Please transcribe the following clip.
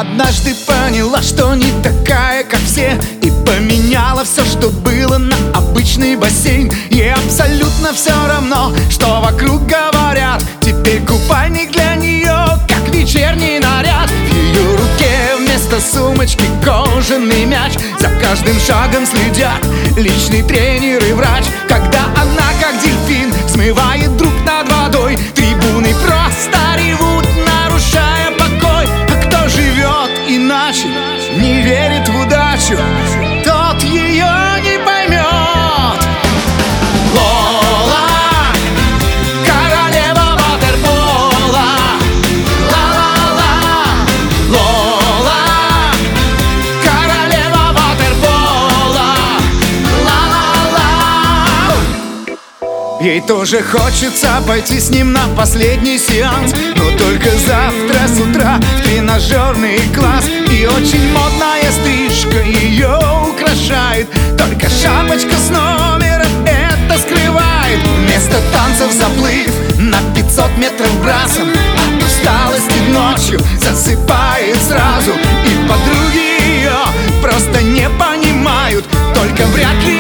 однажды поняла, что не такая, как все, и поменяла все, что было, на обычный бассейн. Ей абсолютно все равно, что вокруг говорят. Теперь купальник для нее как вечерний наряд. В ее руке вместо сумочки кожаный мяч. За каждым шагом следят личный тренер и врач. Когда она, как дельфин, смывает друг над водой, трибуны просто ревут, нарушая покой. А кто живет иначе, не верит в удачу, тот ее не поймет. Лола, королева ватерпола. Ла-ла-ла. Лола, королева ватерпола. Ла-ла-ла. Ей тоже хочется пойти с ним на последний сеанс, но только завтра с утра в тренажерный класс. И очень модная стрижка ее украшает, только шапочка с номером это скрывает. Вместо танцев заплыв на 500 метров брасом, от усталости ночью засыпает сразу. И подруги ее просто не понимают, только вряд ли